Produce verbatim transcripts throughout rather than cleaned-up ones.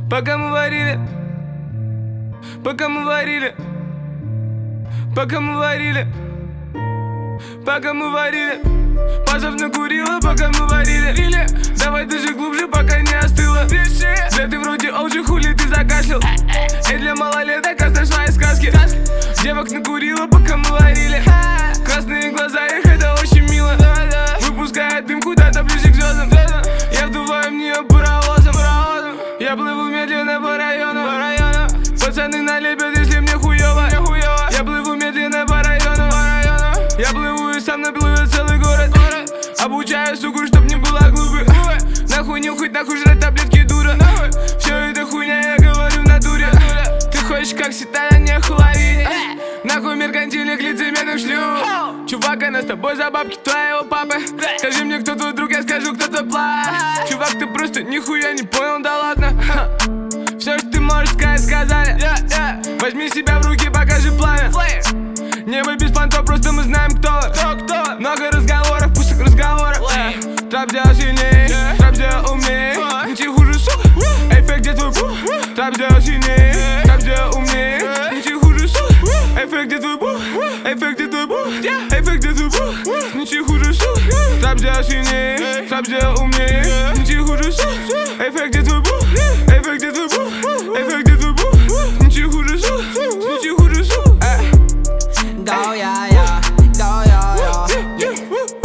Пока мы варили, пока мы варили, пока мы варили, пока мы варили. Пазов накурила, пока мы варили. Или давай даже глубже, пока не остыла. Да ты вроде оджи, хули ты закашлял. Эй, для малолеток осташла из сказки. Девок накурила, пока мы варили. Красные глаза их, это очень мило. Выпускает дым куда-то ближе к звездам. Я вдуваю в нее паровозом. Я плыву медленно по району. Пацаны налепят, если мне хуёво. Я плыву медленно по району. Я плыву и сам наплывет целый город. Обучаю суку, чтоб не была глупой. Нахуй нюхать, нахуй жрать таблетки, дура. Все это хуйня, я говорю в натуре. Ты хочешь как ситая, не ловить. Нахуй меркантильных лицемерных шлюх. Чувак, она с тобой за бабки твоего папы. Скажи мне, кто твой друг, я скажу, кто твой план. Чувак, ты просто нихуя не понял, да ладно. Все, что ты можешь сказать, сказали. Возьми себя в руки, покажи пламя. Небо без понтов, просто мы знаем, кто. кто Много разговоров, пустых разговоров. Трап сделал сильней, трап сделал умней. Ничего хуже, сука. Эффект, где твой бух? Трап сделал сильней, трап сделал умней. Ничего хуже, сука. Эффект, где твой бух? Эффект, где твой бух? Эффект, где твой бух? Ничего хуже, сука. Трап сделал сильней, трап сделал умней. Ничего хуже, сука. Эффект, где твой бух? Эффект, где твой бух? Эффект, где твой бух? Ничего хуже, сука. Ничего хуже, сука. Go, yeah, yeah, go, yeah, yeah.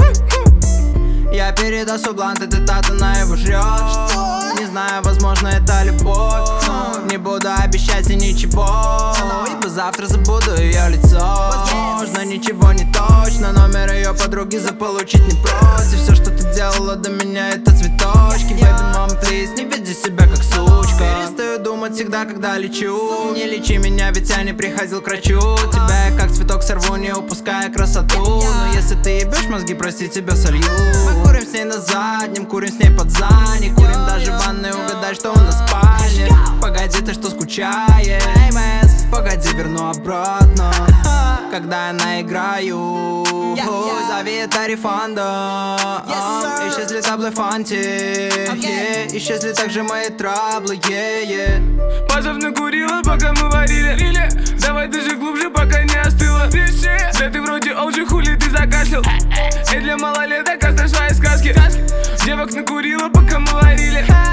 Я передасу блант, эта тата на его жрет. Не знаю, возможно, это любовь, но не буду обещать ей ничего, ибо завтра забуду ее лицо. Возможно, ничего не точно, номер ее подруги заполучить не против. Все, что ты делала до меня, это цветочки. Baby, mom, please, не веди себя как сучка. Перестаю думать всегда, когда лечу. Не лечи меня, ведь я не приходил к врачу. Тебя я как цветок сорву, не упуская красоту. Но если ты ебешь мозги, прости, тебя солью. Мы курим с ней на заднем, курим с ней под зани. Курим даже в ванной, угадай, что у нас в спальне. Погоди, ты что скучаешь? Погоди, верну обратно, когда я наиграю. Зови это рефанда. Исчезли таблы фанти. Исчезли также мои траблы. Пазов накурила, пока мы варили. Давай даже глубже, пока не остыла. Да ты вроде оджи, хули ты закашлял. Эй, для малолеток осташла из сказки. Девок накурила, пока мы варили.